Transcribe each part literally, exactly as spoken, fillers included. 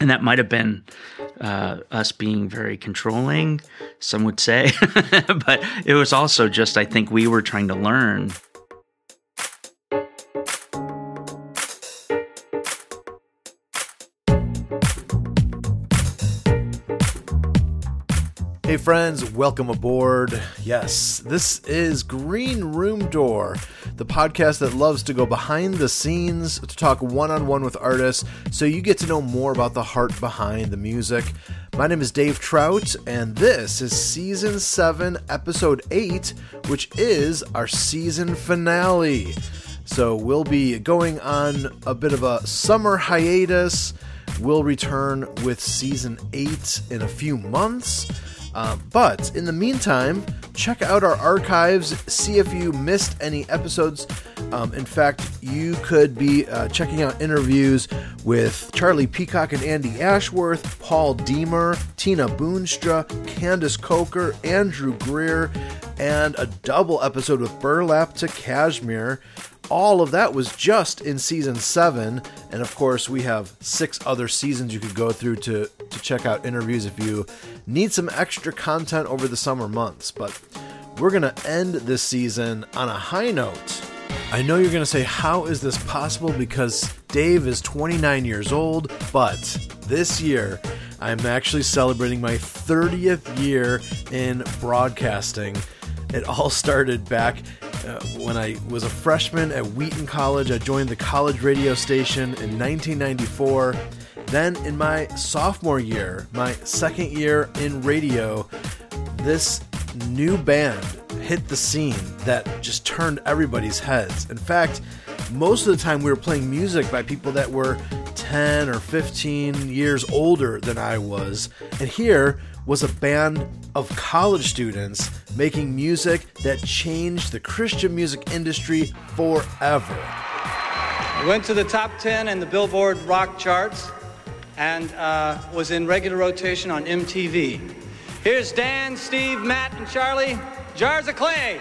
And that might have been uh, us being very controlling, some would say. But it was also just, I think we were trying to learn. Hey friends, welcome aboard. Yes, this is Green Room Door, the podcast that loves to go behind the scenes to talk one-on-one with artists so you get to know more about the heart behind the music. My name is Dave Trout, and this is Season seven, Episode eight, which is our season finale. So we'll be going on a bit of a summer hiatus. We'll return with Season eight in a few months. Uh, but in the meantime, check out our archives, see if you missed any episodes. Um, in fact, you could be uh, checking out interviews with Charlie Peacock and Andy Ashworth, Paul Deemer, Tina Boonstra, Candace Coker, Andrew Greer, and a double episode with Burlap to Kashmir. All of that was just in Season seven, and of course we have six other seasons you could go through to, to check out interviews if you need some extra content over the summer months. But we're going to end this season on a high note. I know you're going to say, how is this possible? Because Dave is twenty-nine years old, but this year I'm actually celebrating my thirtieth year in broadcasting. It all started back Uh, when I was a freshman at Wheaton College. I joined the college radio station in nineteen ninety-four. Then in my sophomore year, my second year in radio, this new band hit the scene that just turned everybody's heads. In fact, most of the time we were playing music by people that were ten or fifteen years older than I was. And here was a band of college students making music that changed the Christian music industry forever. I went to the top ten in the Billboard rock charts and uh, was in regular rotation on M T V. Here's Dan, Steve, Matt, and Charlie, Jars of Clay.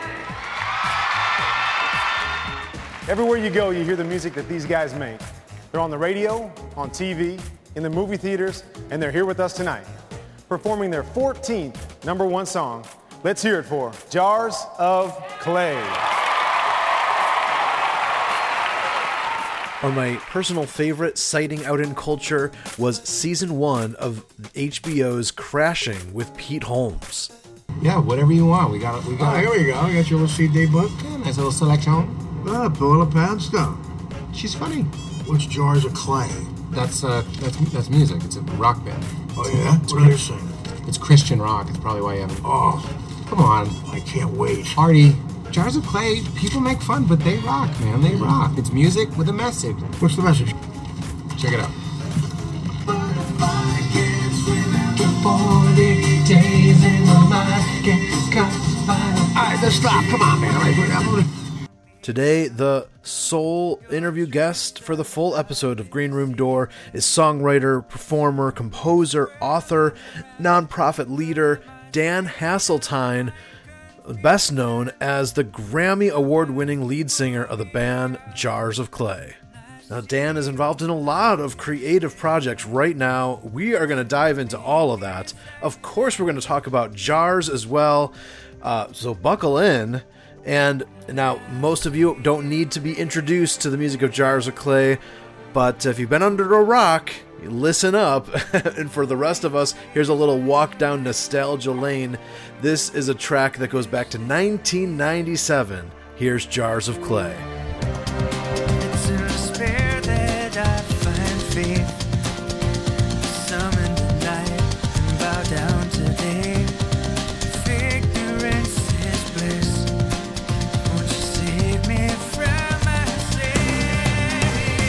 Everywhere you go, you hear the music that these guys make. They're on the radio, on T V, in the movie theaters, and they're here with us tonight, performing their fourteenth number one song. Let's hear it for Jars of Clay. Or my personal favorite sighting out in culture was season one of H B O's Crashing with Pete Holmes. Yeah, whatever you want. We got it. We got Oh, here we go. We got your little C D book. Yeah, nice little selection. Ah, Paula Poundstone. She's funny. What's Jars of Clay? That's uh, that's that's music. It's a rock band. Oh, yeah? What are they singing? It's Christian rock. It's probably why you haven't. Oh, Come on, I can't wait. Artie. Jars of Clay. People make fun, but they rock, man. They rock. It's music with a message. What's the message? Check it out. All right, let's stop. Come on, man. All right, I'm gonna... Today, the sole interview guest for the full episode of Green Room Door is songwriter, performer, composer, author, nonprofit leader Dan Hasseltine, best known as the Grammy Award-winning lead singer of the band Jars of Clay. Now, Dan is involved in a lot of creative projects right now. We are going to dive into all of that. Of course, we're going to talk about Jars as well, uh, so buckle in. And now, most of you don't need to be introduced to the music of Jars of Clay, but if you've been under a rock, listen up. And for the rest of us, here's a little walk down nostalgia lane. This is a track that goes back to nineteen ninety-seven. Here's Jars of Clay. It's in despair that I find faith. Summon the night and bow down today. Ignorance is bliss. Won't you save me from my sin?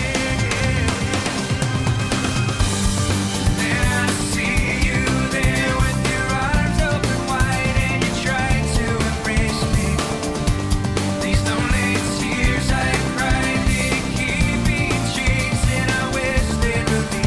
Then I see you there with your arms open wide and you try to embrace me. These lonely tears I cried, they keep me chasing. I wish they would be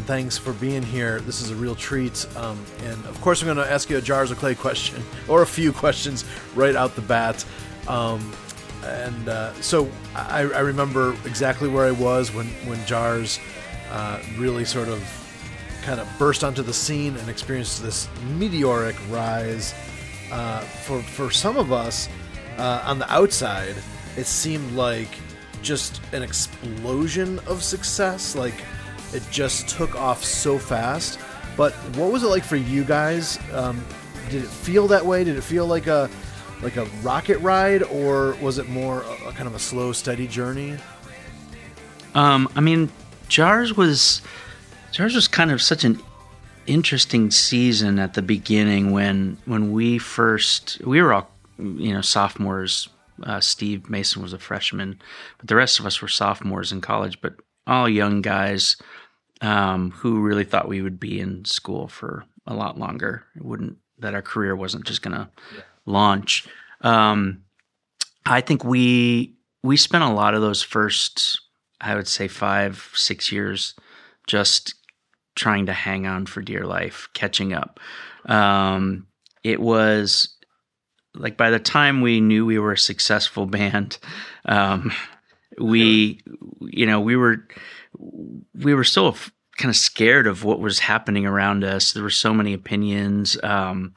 thanks for being here. This is a real treat. Um, and of course, I'm going to ask you a Jars of Clay question, or a few questions right out the bat. Um, and uh, so I, I remember exactly where I was when, when Jars uh, really sort of kind of burst onto the scene and experienced this meteoric rise. Uh, for, for some of us uh, on the outside, it seemed like just an explosion of success. Like, it just took off so fast. But what was it like for you guys? Um, did it feel that way? Did it feel like a like a rocket ride, or was it more a, a kind of a slow, steady journey? Um, I mean, Jars was Jars was kind of such an interesting season at the beginning when when we first we were all you know sophomores. Uh, Steve Mason was a freshman, but the rest of us were sophomores in college. But all young guys um, who really thought we would be in school for a lot longer. It wouldn't that our career wasn't just going to yeah. launch. Um, I think we we spent a lot of those first, I would say, five six years just trying to hang on for dear life, catching up. Um, it was like by the time we knew we were a successful band, um, we, you know, we were, we were still f- kind of scared of what was happening around us. There were so many opinions. Um,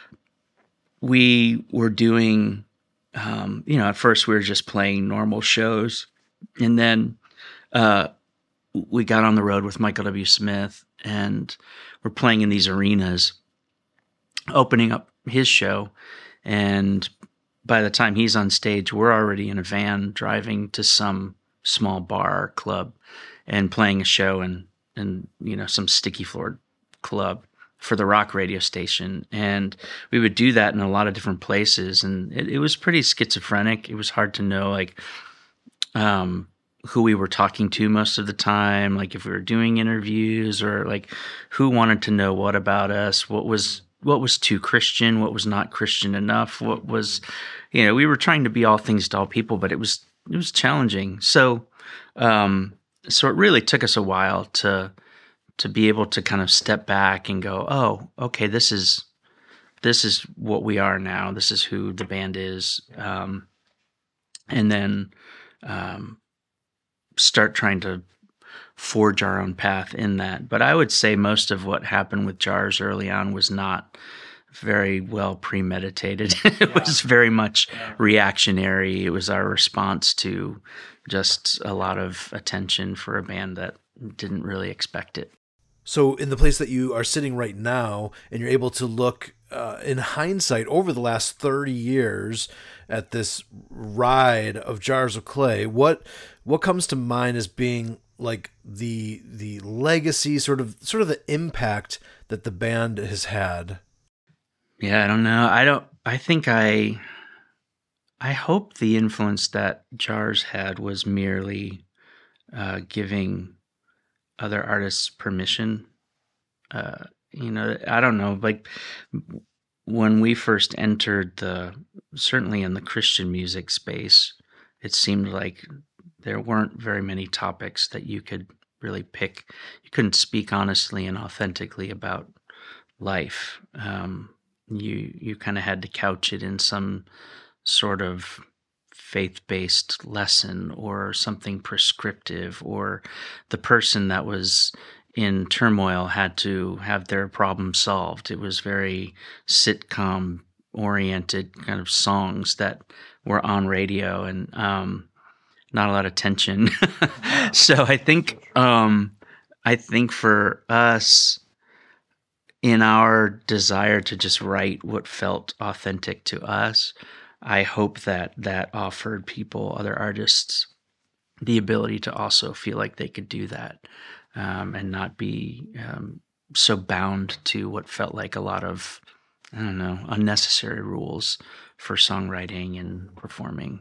we were doing, um, you know, at first we were just playing normal shows, and then uh, we got on the road with Michael W. Smith, and we're playing in these arenas, opening up his show. And by the time he's on stage, we're already in a van driving to some small bar or club and playing a show in, in you know, some sticky floored club for the rock radio station. And we would do that in a lot of different places. And it, it was pretty schizophrenic. It was hard to know, like, um, who we were talking to most of the time, like if we were doing interviews, or like who wanted to know what about us, what was what was too Christian, what was not Christian enough, what was, you know, we were trying to be all things to all people, but it was, it was challenging. So, um, so it really took us a while to, to be able to kind of step back and go, oh, okay, this is, this is what we are now. This is who the band is. Um, and then, um, start trying to forge our own path in that. But I would say most of what happened with Jars early on was not very well premeditated. It yeah. was very much yeah. reactionary. It was our response to just a lot of attention for a band that didn't really expect it. So in the place that you are sitting right now, and you're able to look uh, in hindsight over the last thirty years at this ride of Jars of Clay, what what comes to mind as being like the the legacy, sort of sort of the impact that the band has had? Yeah, I don't know. I don't I think I I hope the influence that Jars had was merely uh, giving other artists permission. Uh, you know, I don't know, like when we first entered the, certainly in the Christian music space, it seemed like there weren't very many topics that you could really pick. You couldn't speak honestly and authentically about life. Um, you you kind of had to couch it in some sort of faith-based lesson or something prescriptive, or the person that was in turmoil had to have their problem solved. It was very sitcom-oriented kind of songs that were on radio, and um, not a lot of tension. So I think um, I think for us, in our desire to just write what felt authentic to us, I hope that that offered people, other artists, the ability to also feel like they could do that, um, and not be um, so bound to what felt like a lot of, I don't know, unnecessary rules for songwriting and performing.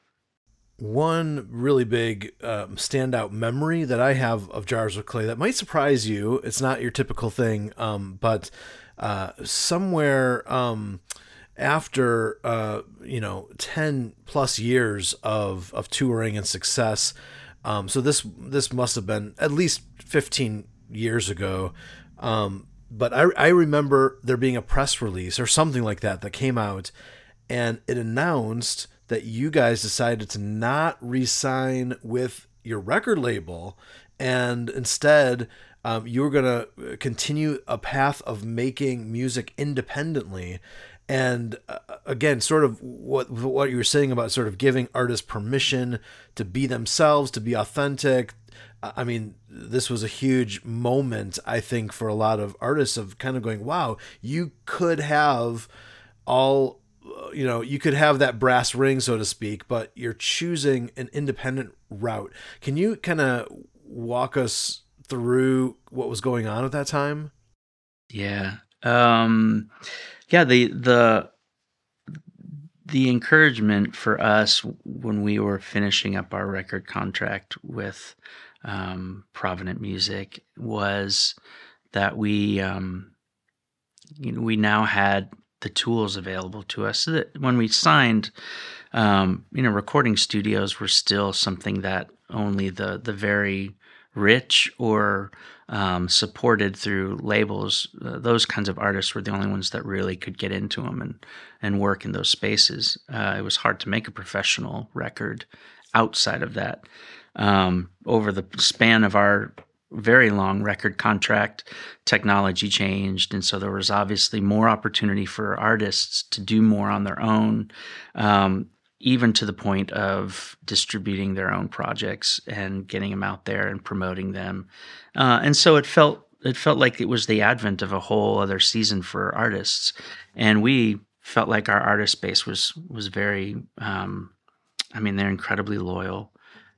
One really big um, standout memory that I have of Jars of Clay that might surprise you, it's not your typical thing, um, but uh, somewhere um, after, uh, you know, ten plus years of, of touring and success, um, so this this must have been at least fifteen years ago. Um, but I, I remember there being a press release or something like that that came out, and it announced that you guys decided to not re-sign with your record label, and instead um, you were going to continue a path of making music independently. And uh, again, sort of what what you were saying about sort of giving artists permission to be themselves, to be authentic. I mean, this was a huge moment, I think, for a lot of artists of kind of going, wow, you could have all, you know, you could have that brass ring, so to speak, but you're choosing an independent route. Can you kind of walk us through what was going on at that time? Yeah. Um, yeah, the the the encouragement for us when we were finishing up our record contract with um, Provident Music was that we um, you know, we now had the tools available to us. So that when we signed, um, you know, recording studios were still something that only the the very rich or um, supported through labels, uh, those kinds of artists were the only ones that really could get into them and, and work in those spaces. Uh, it was hard to make a professional record outside of that. Um, over the span of our very long record contract, technology changed, and so there was obviously more opportunity for artists to do more on their own, um, even to the point of distributing their own projects and getting them out there and promoting them. Uh, and so it felt it felt like it was the advent of a whole other season for artists, and we felt like our artist base was was very. Um, I mean, they're incredibly loyal.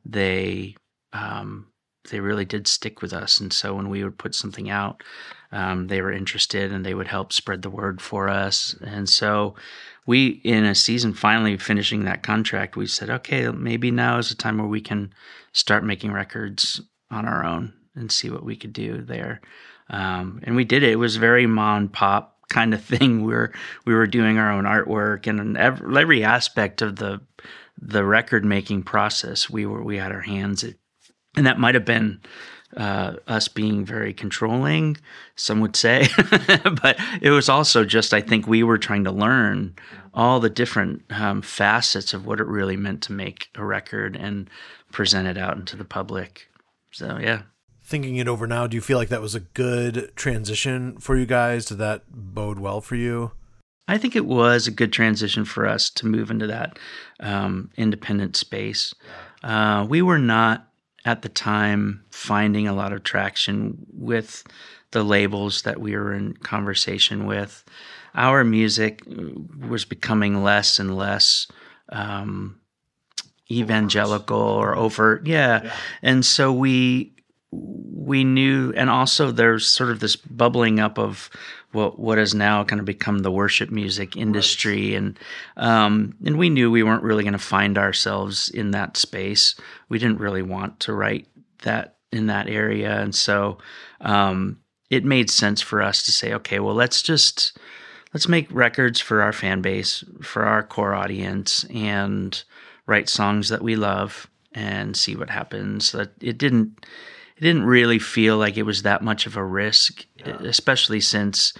They um, they really did stick with us, and so when we would put something out, um, they were interested, and they would help spread the word for us. And so we, in a season finally finishing that contract, we said, okay, maybe now is a time where we can start making records on our own and see what we could do there. Um, and we did it. It was very mom and pop kind of thing. We were we were doing our own artwork, and every, every aspect of the the record making process, we were we had our hands at, and that might have been uh, us being very controlling, some would say, but it was also just, I think we were trying to learn all the different um, facets of what it really meant to make a record and present it out into the public. So, yeah. Thinking it over now, do you feel like that was a good transition for you guys? Did that bode well for you? I think it was a good transition for us to move into that um, independent space. Uh, we were not, at the time, finding a lot of traction with the labels that we were in conversation with. Our music was becoming less and less um, evangelical or overt. Yeah. yeah. And so we we knew, and also there's sort of this bubbling up of what what has now kind of become the worship music industry, right. and um, and we knew we weren't really going to find ourselves in that space. We didn't really want to write that in that area, and so um, it made sense for us to say, okay, well, let's just let's make records for our fan base, for our core audience, and write songs that we love and see what happens. That it didn't. It didn't really feel like it was that much of a risk, yeah. especially since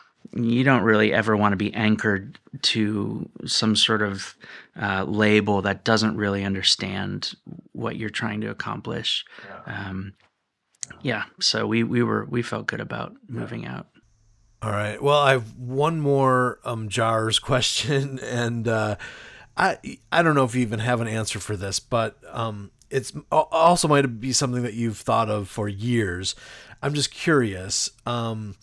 you don't really ever want to be anchored to some sort of uh, label that doesn't really understand what you're trying to accomplish. Yeah. Um, yeah. So we, we were, we felt good about moving yeah. out. All right. Well, I have one more um, Jars question, and uh, I I don't know if you even have an answer for this, but um, it's also might be something that you've thought of for years. I'm just curious, um,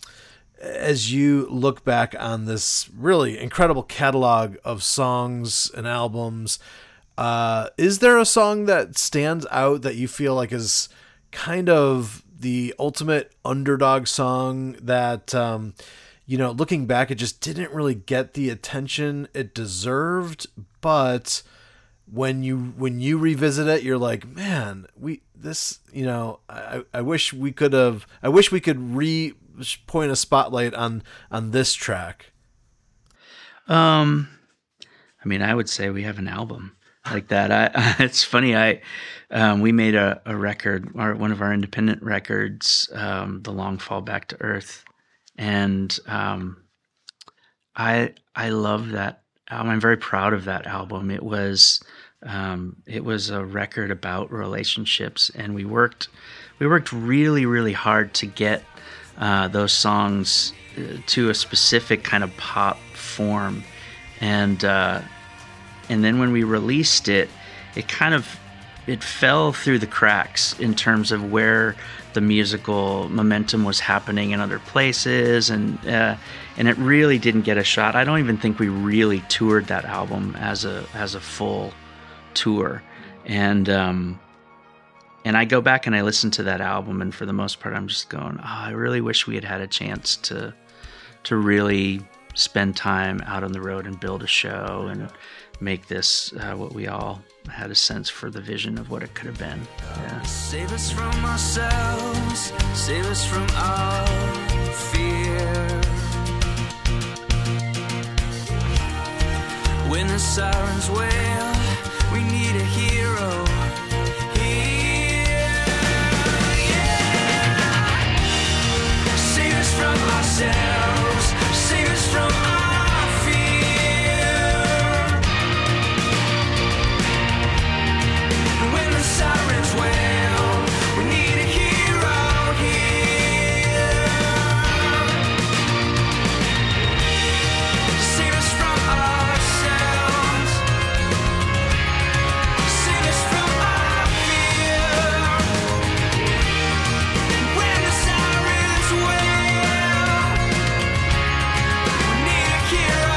as you look back on this really incredible catalog of songs and albums, uh, is there a song that stands out that you feel like is kind of the ultimate underdog song that, um, you know, looking back, it just didn't really get the attention it deserved, but when you when you revisit it, you're like, man, we this you know I, I wish we could have I wish we could re point a spotlight on on this track. Um, I mean, I would say we have an album. like that. I, it's funny. I um, we made a, a record, our, one of our independent records, um, "The Long Fall Back to Earth," and um, I I love that album. I'm very proud of that album. It was um, it was a record about relationships, and we worked we worked really really hard to get uh, those songs to a specific kind of pop form, and. Uh, And then when we released it, it kind of it fell through the cracks in terms of where the musical momentum was happening in other places, and uh, and it really didn't get a shot. I don't even think we really toured that album as a as a full tour, and um, and I go back and I listen to that album, and for the most part, I'm just going, oh, I really wish we had had a chance to to really spend time out on the road and build a show and make this uh, what we all had a sense for the vision of what it could have been. Yeah. Save us from ourselves, save us from our fear. When the sirens wail, we need a hero here. Yeah. Save us from ourselves, save us from our sirens wail, we need a hero here. Save us from ourselves, save us from our fear. When the sirens wail, we need a hero.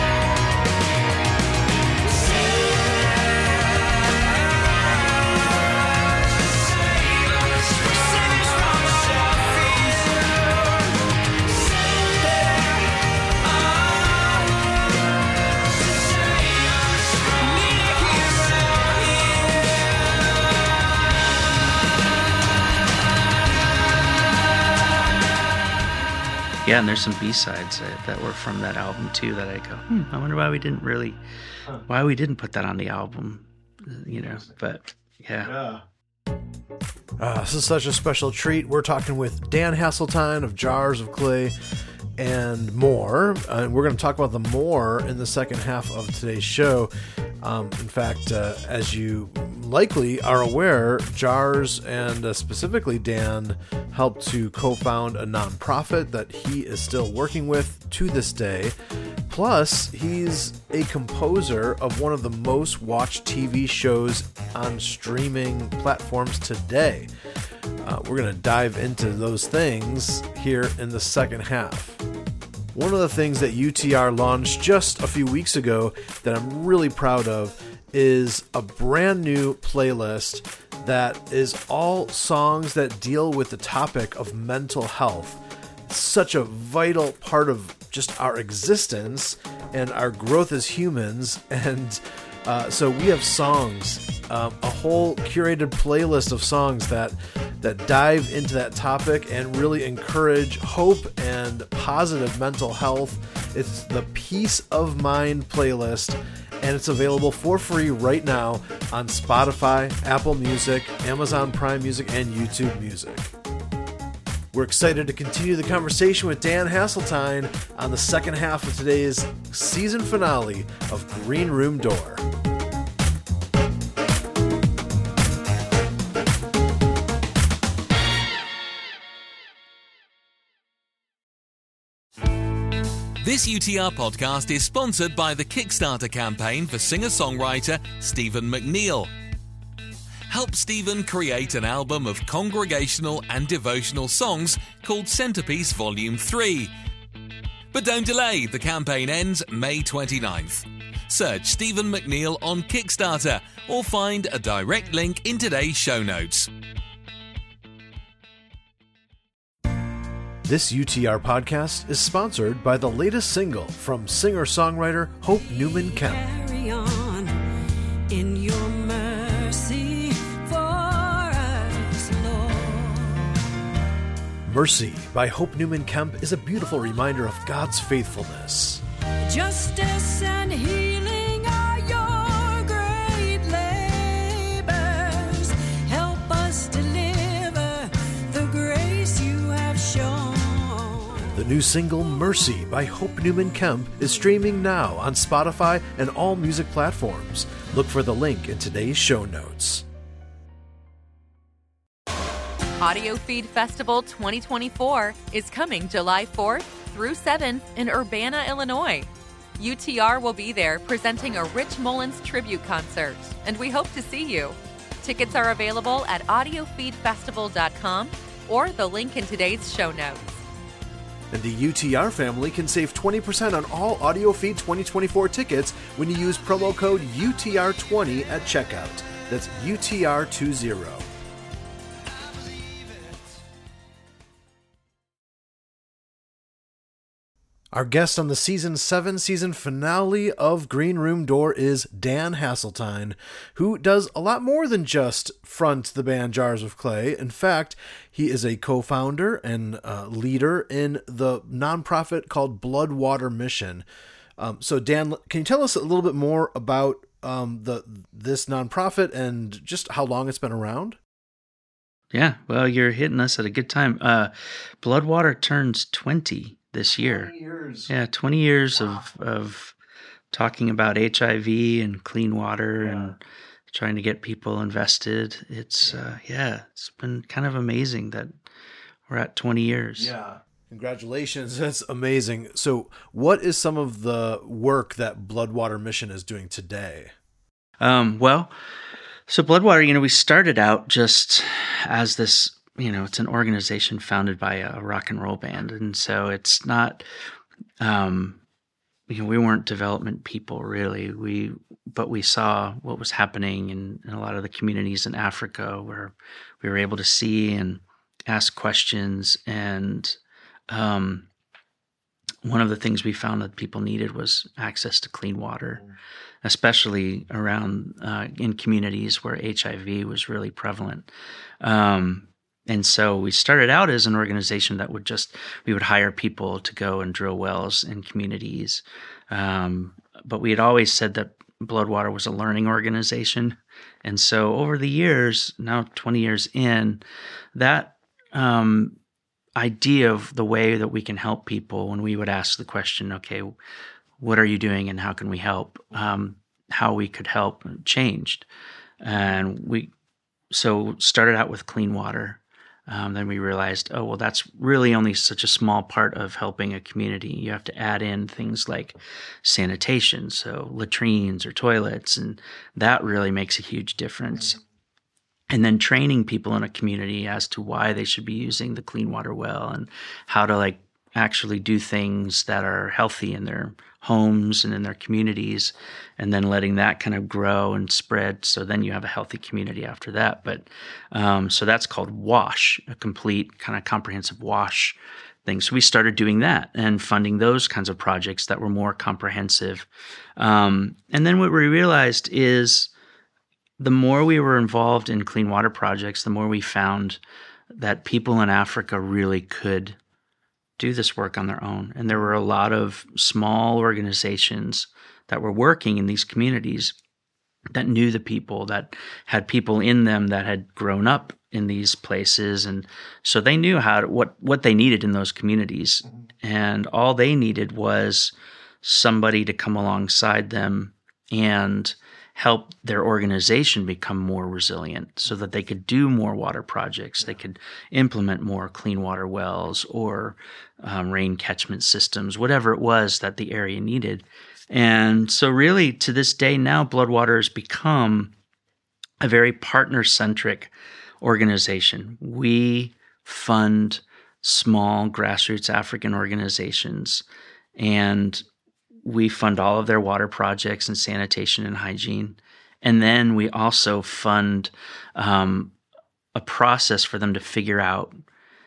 Yeah, and there's some B-sides that, that were from that album too that I go, hmm, I wonder why we didn't really, why we didn't put that on the album, you know, but yeah. Uh, this is such a special treat. We're talking with Dan Haseltine of Jars of Clay and more. Uh, we're going to talk about the more in the second half of today's show. Um, in fact, uh, as you likely are aware, Jars and uh, specifically Dan helped to co-found a nonprofit that he is still working with to this day. Plus, he's a composer of one of the most watched T V shows on streaming platforms today. Uh, we're going to dive into those things here in the second half. One of the things that U T R launched just a few weeks ago that I'm really proud of is a brand new playlist that is all songs that deal with the topic of mental health. It's such a vital part of just our existence and our growth as humans. And uh, so we have songs, um, a whole curated playlist of songs that that dive into that topic and really encourage hope and positive mental health. It's the Peace of Mind playlist, and it's available for free right now on Spotify, Apple Music, Amazon Prime Music, and YouTube Music. We're excited to continue the conversation with Dan Haseltine on the second half of today's season finale of Green Room Door. This U T R podcast is sponsored by the Kickstarter campaign for singer-songwriter Stephen McNeil. Help Stephen create an album of congregational and devotional songs called Centerpiece Volume three. But don't delay, the campaign ends May twenty-ninth. Search Stephen McNeil on Kickstarter or find a direct link in today's show notes. This U T R podcast is sponsored by the latest single from singer-songwriter Hope Newman Kemp. Carry on in your mercy for us, Lord. Mercy by Hope Newman Kemp is a beautiful reminder of God's faithfulness. Justice and healing are your great The new single, Mercy, by Hope Newman Kemp, is streaming now on Spotify and all music platforms. Look for the link in today's show notes. Audio Feed Festival twenty twenty-four is coming July fourth through seventh in Urbana, Illinois. U T R will be there presenting a Rich Mullins tribute concert, and we hope to see you. Tickets are available at audio feed festival dot com or the link in today's show notes. And the U T R family can save twenty percent on all AudioFeed twenty twenty-four tickets when you use promo code U T R twenty at checkout. That's U T R twenty. Our guest on the season seven season finale of Green Room Door is Dan Haseltine, who does a lot more than just front the band Jars of Clay. In fact, he is a co-founder and uh, leader in the nonprofit called Blood Water Mission. Um, so Dan, can you tell us a little bit more about um, the this nonprofit and just how long it's been around? Yeah, well, you're hitting us at a good time. Uh, Bloodwater turns twenty this year. twenty years. Yeah, twenty years wow. of of talking about H I V and clean water yeah. and trying to get people invested. It's, yeah. Uh, yeah, it's been kind of amazing that we're at twenty years. Yeah. Congratulations. That's amazing. So what is some of the work that Bloodwater Mission is doing today? Um, well, so Bloodwater, you know, we started out just as this, you know, it's an organization founded by a rock and roll band. And so it's not, um, you know, we weren't development people really. We, but we saw what was happening in, in a lot of the communities in Africa where we were able to see and ask questions. And um, one of the things we found that people needed was access to clean water, especially around uh, in communities where H I V was really prevalent. Um, And so we started out as an organization that would just, we would hire people to go and drill wells in communities. Um, but we had always said that Bloodwater was a learning organization. And so over the years, now twenty years in, that um, idea of the way that we can help people, when we would ask the question, okay, what are you doing and how can we help? Um, how we could help changed. And we so started out with clean water. Um, then we realized, oh, well, that's really only such a small part of helping a community. You have to add in things like sanitation, so latrines or toilets, and that really makes a huge difference. And then training people in a community as to why they should be using the clean water well and how to like actually do things that are healthy in their homes and in their communities, and then letting that kind of grow and spread. So then you have a healthy community after that. But um, so that's called WASH, a complete kind of comprehensive WASH thing. So we started doing that and funding those kinds of projects that were more comprehensive. Um, and then what we realized is the more we were involved in clean water projects, the more we found that people in Africa really could do this work on their own. And there were a lot of small organizations that were working in these communities that knew the people, that had people in them that had grown up in these places. And so they knew how to, what, what they needed in those communities. Mm-hmm. And all they needed was somebody to come alongside them and help their organization become more resilient so that they could do more water projects. They could implement more clean water wells or um, rain catchment systems, whatever it was that the area needed. And so really to this day now, Bloodwater has become a very partner-centric organization. We fund small grassroots African organizations, and we fund all of their water projects and sanitation and hygiene. And then we also fund um, a process for them to figure out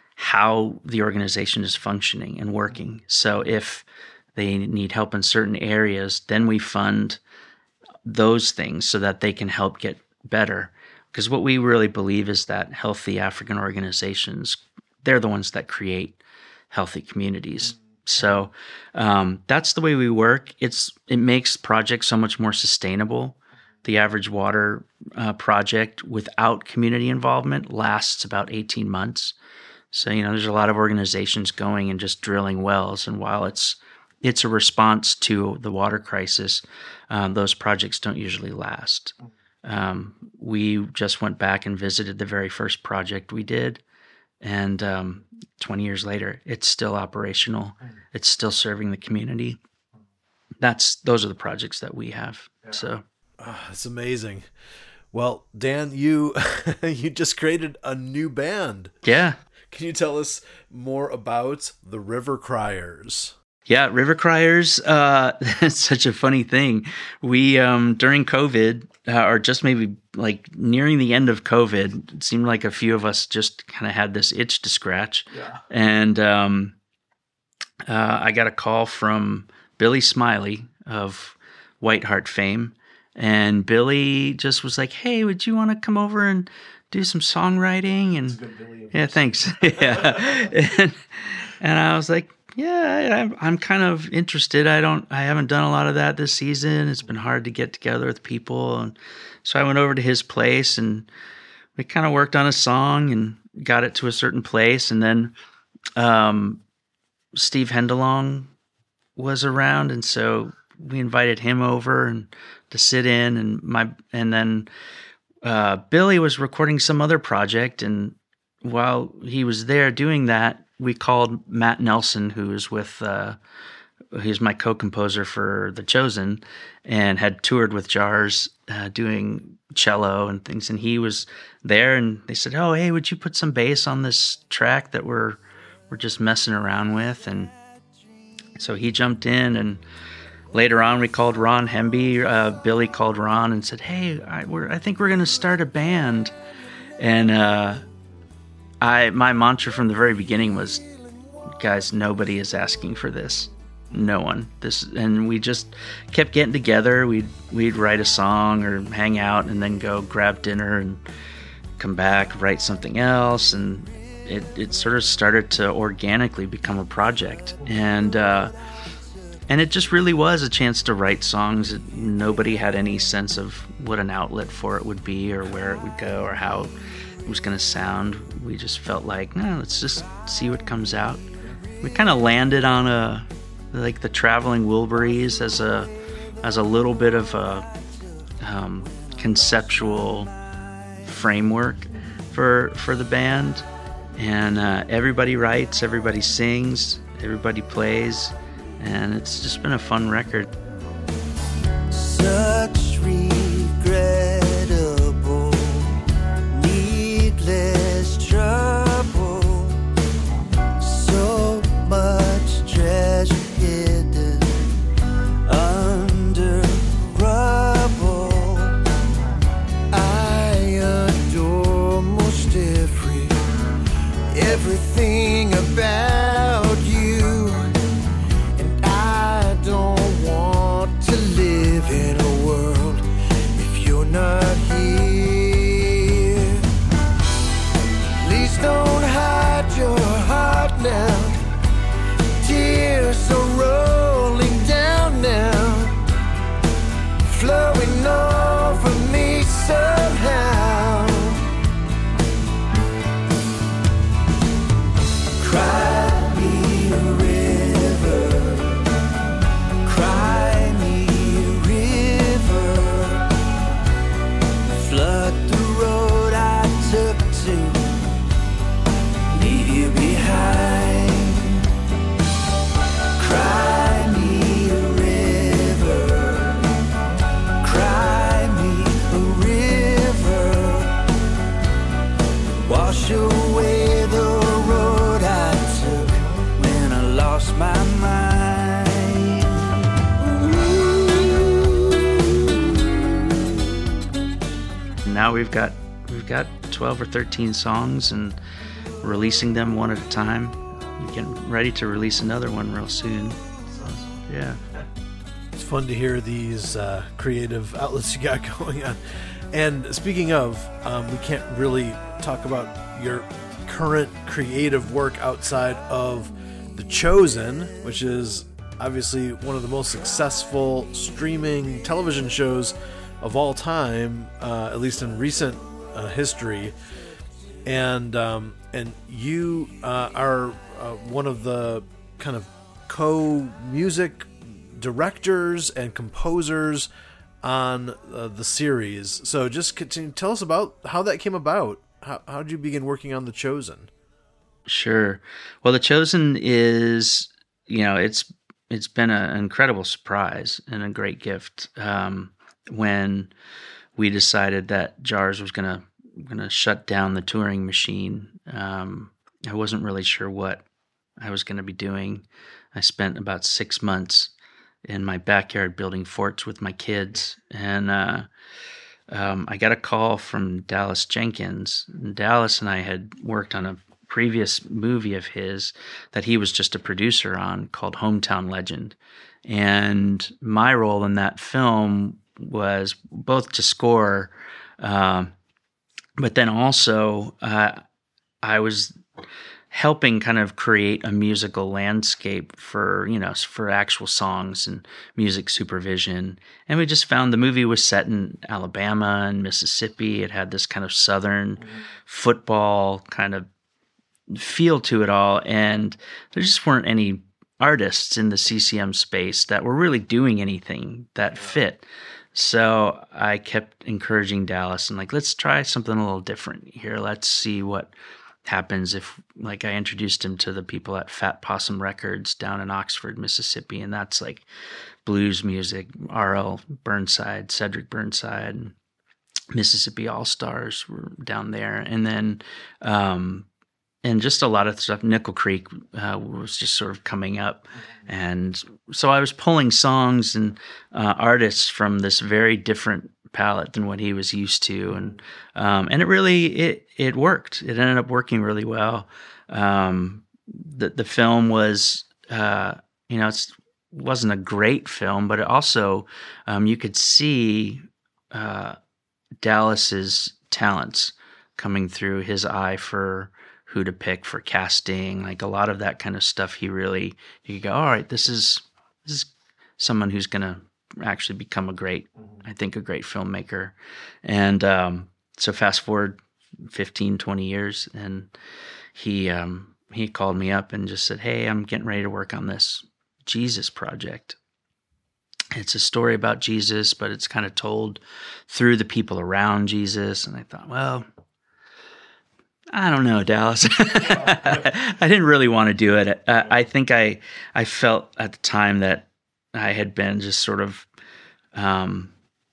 how the organization is functioning and working. So if they need help in certain areas, then we fund those things so that they can help get better. Because what we really believe is that healthy African organizations, they're the ones that create healthy communities. So um, that's the way we work. It's it makes projects so much more sustainable. The average water uh, project without community involvement lasts about eighteen months. So, you know, there's a lot of organizations going and just drilling wells. And while it's it's a response to the water crisis, um, those projects don't usually last. Um, we just went back and visited the very first project we did. And um, twenty years later, it's still operational. It's still serving the community. That's those are the projects that we have. Yeah. So oh, it's amazing. Well, Dan, you you just created a new band. Yeah. Can you tell us more about the River Criers? Yeah, River Criers. Uh, it's such a funny thing. We um, during COVID, uh, or just maybe like nearing the end of COVID, it seemed like a few of us just kind of had this itch to scratch. Yeah. And um, uh, I got a call from Billy Smiley of Whiteheart fame, and Billy just was like, "Hey, would you want to come over and do some songwriting?" And yeah, thanks. yeah, and, and I was like, yeah, I'm, I'm kind of interested. I don't, I haven't done a lot of that this season. It's been hard to get together with people, and so I went over to his place and we kind of worked on a song and got it to a certain place, and then um, Steve Hendelong was around, and so we invited him over and to sit in, and my and then uh, Billy was recording some other project, and while he was there doing that, we called Matt Nelson, who is with uh, he's my co-composer for The Chosen, and had toured with Jars uh, doing cello and things, and he was there, and they said, "Oh, hey, would you put some bass on this track that we're we're just messing around with?" And so he jumped in, and later on we called Ron Hemby. Uh, Billy called Ron and said, "Hey, I, we're, I think we're going to start a band." And uh, I my mantra from the very beginning was, "Guys, nobody is asking for this. No one." This, and we just kept getting together. We'd we'd write a song or hang out, and then go grab dinner and come back, write something else, and it it sort of started to organically become a project. And uh, and it just really was a chance to write songs. It, nobody had any sense of what an outlet for it would be, or where it would go, or how it was going to sound. We just felt like, no, let's just see what comes out. We kind of landed on a like the Traveling Wilburys as a as a little bit of a um, conceptual framework for for the band, and uh, everybody writes, everybody sings, everybody plays, and it's just been a fun record. Such regrettable, needless trouble, so much treasure hidden under rubble. I adore most every, everything about you, and I don't want to live in a world if you're not here. Please don't hide your heart now. Tears are rolling down now, flowing over me somehow. Cry me a river, cry me a river, flood the road I took to leave you behind. Cry me a river, cry me a river, wash away the road I took when I lost my mind. Now we've got we've got twelve or thirteen songs, and releasing them one at a time. We're getting ready to release another one real soon. Yeah. It's fun to hear these uh, creative outlets you got going on. And speaking of, um, we can't really talk about your current creative work outside of The Chosen, which is obviously one of the most successful streaming television shows of all time, uh, at least in recent uh, history. and um, and you uh, are uh, one of the kind of co-music directors and composers on uh, the series. So just continue, tell us about how that came about. How how did you begin working on The Chosen? Sure. Well, The Chosen is, you know, it's it's been a, an incredible surprise and a great gift. Um, when we decided that Jars was gonna gonna shut down the touring machine, um, I wasn't really sure what I was gonna be doing. I spent about six months in my backyard building forts with my kids, and uh, um, I got a call from Dallas Jenkins. And Dallas and I had worked on a previous movie of his that he was just a producer on called Hometown Legend. And my role in that film was both to score, um, but then also uh, I was helping kind of create a musical landscape for, you know, for actual songs and music supervision. And we just found the movie was set in Alabama and Mississippi. It had this kind of Southern mm-hmm. football kind of feel to it all, and there just weren't any artists in the C C M space that were really doing anything that fit. So I kept encouraging Dallas and like, let's try something a little different here. Let's see what happens if, like, I introduced him to the people at Fat Possum Records down in Oxford, Mississippi, and that's like blues music. R L Burnside, Cedric Burnside, and Mississippi All-Stars were down there, and then um and just a lot of stuff. Nickel Creek uh, was just sort of coming up. And so I was pulling songs and uh, artists from this very different palette than what he was used to. And um, and it really, it it worked. It ended up working really well. Um, the, the film was, uh, you know, it wasn't a great film, but it also, um, you could see uh, Dallas's talents coming through, his eye for who to pick for casting, like a lot of that kind of stuff. He really, you could go, all right, this is this is someone who's going to actually become a great, I think, a great filmmaker. And um, so fast forward fifteen, twenty years, and he um, he called me up and just said, hey, I'm getting ready to work on this Jesus project. It's a story about Jesus, but it's kind of told through the people around Jesus. And I thought, well, I don't know, Dallas. I didn't really want to do it. Uh, I think I I felt at the time that I had been just sort of, um,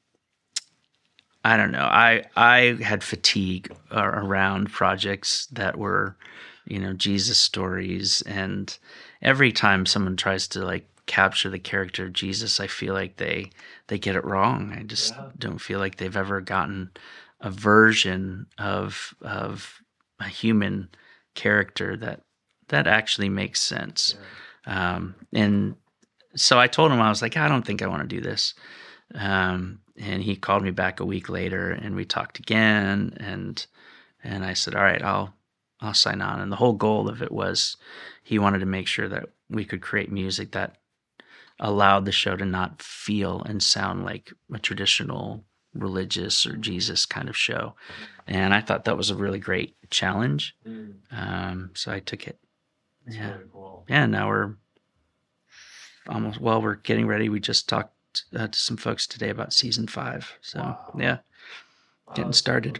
I don't know. I I had fatigue uh, around projects that were, you know, Jesus stories, and every time someone tries to like capture the character of Jesus, I feel like they they get it wrong. I just yeah. don't feel like they've ever gotten a version of of a human character that that actually makes sense. Yeah. Um, and so I told him, I was like, I don't think I want to do this. Um, and he called me back a week later, and we talked again. And and I said, all right, I'll I'll sign on. And the whole goal of it was he wanted to make sure that we could create music that allowed the show to not feel and sound like a traditional religious or Jesus kind of show. And I thought that was a really great challenge. Mm. Um, so I took it. That's yeah. Really cool. Yeah. Now we're almost, well, we're getting ready. We just talked uh, to some folks today about season five. So wow. yeah, wow, getting started.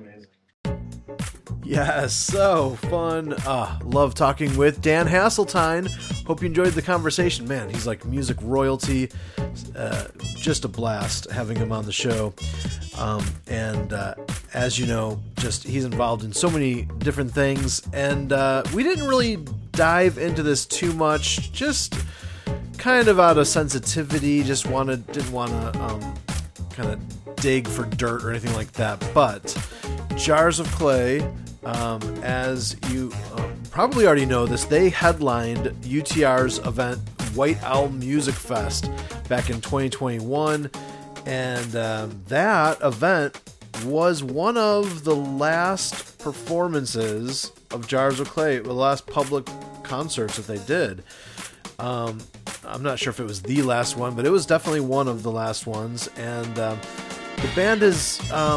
Yes, so fun. Uh, love talking with Dan Hasseltine. Hope you enjoyed the conversation. Man, he's like music royalty. Uh, just a blast having him on the show. Um, and uh, as you know, just he's involved in so many different things. And uh, we didn't really dive into this too much. Just kind of out of sensitivity. Just wanted, didn't want to um, kind of dig for dirt or anything like that. But Jars of Clay, um, as you um, probably already know this, they headlined U T R's event, White Owl Music Fest, back in twenty twenty-one. And um, that event was one of the last performances of Jars of Clay, the last public concerts that they did. Um, I'm not sure if it was the last one, but it was definitely one of the last ones. And um, the band is um,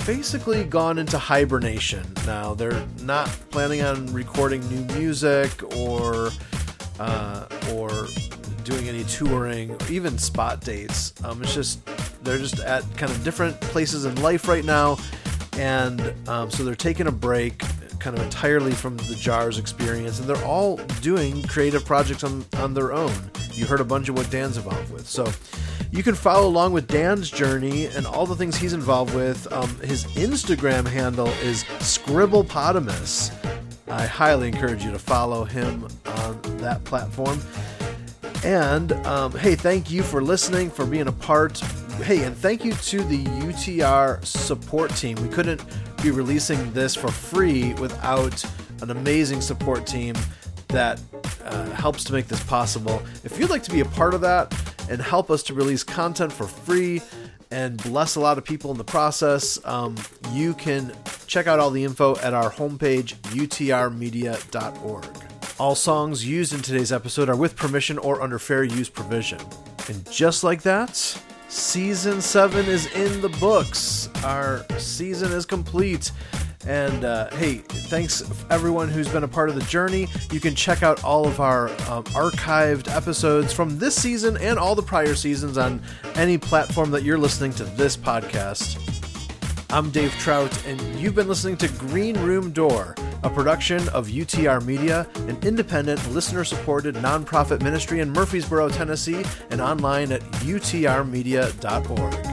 basically gone into hibernation now. They're not planning on recording new music or uh, or doing any touring, even spot dates. Um, it's just they're just at kind of different places in life right now, and um, so they're taking a break kind of entirely from the Jars experience, and they're all doing creative projects on, on their own. You heard a bunch of what Dan's involved with. So you can follow along with Dan's journey and all the things he's involved with. Um, his Instagram handle is Scribblepotamus. I highly encourage you to follow him on that platform. And um, hey, thank you for listening, for being a part. Hey, and thank you to the U T R support team. We couldn't be releasing this for free without an amazing support team that uh, helps to make this possible. If you'd like to be a part of that and help us to release content for free and bless a lot of people in the process, um, you can check out all the info at our homepage, U T R media dot org. All songs used in today's episode are with permission or under fair use provision. And just like that, Season seven is in the books. Our season is complete. And uh, hey, thanks everyone who's been a part of the journey. You can check out all of our um, archived episodes from this season and all the prior seasons on any platform that you're listening to this podcast. I'm Dave Trout, and you've been listening to Green Room Door, a production of U T R Media, an independent, listener-supported nonprofit ministry in Murfreesboro, Tennessee, and online at U T R media dot org.